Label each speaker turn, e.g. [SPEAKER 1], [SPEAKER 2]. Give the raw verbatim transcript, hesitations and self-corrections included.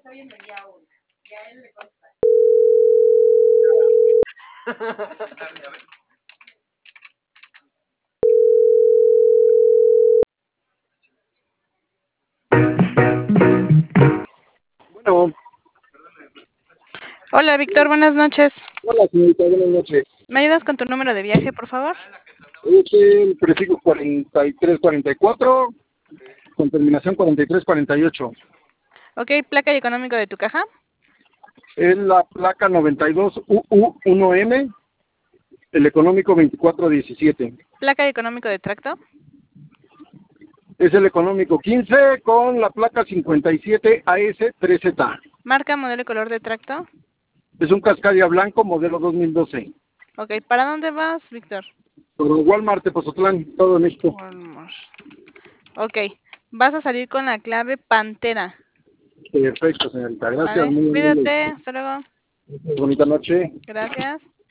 [SPEAKER 1] Bueno,
[SPEAKER 2] Hola, Víctor, buenas noches.
[SPEAKER 1] hola señorita, buenas noches.
[SPEAKER 2] ¿Me ayudas con tu número de viaje, por favor?
[SPEAKER 1] Es el prefijo cuarenta y tres cuarenta y cuatro con terminación cuarenta y tres cuarenta y ocho.
[SPEAKER 2] Ok, placa y económico de tu caja.
[SPEAKER 1] Es la placa noventa y dos U U uno M, el económico veinticuatro diecisiete.
[SPEAKER 2] Placa y económico de tracto.
[SPEAKER 1] Es el económico quince con la placa cincuenta y siete A S tres Z.
[SPEAKER 2] Marca, modelo y color de tracto.
[SPEAKER 1] Es un Cascadia blanco modelo dos mil doce.
[SPEAKER 2] Ok, ¿para dónde vas, Víctor?
[SPEAKER 1] Sobre Walmart, Tepozotlán, todo México.
[SPEAKER 2] Walmart. Ok, vas a salir con la clave Pantera.
[SPEAKER 1] Perfecto, señorita. Gracias,
[SPEAKER 2] Vale,
[SPEAKER 1] muy amable.
[SPEAKER 2] cuídate, hasta luego.
[SPEAKER 1] Bonita noche.
[SPEAKER 2] Gracias.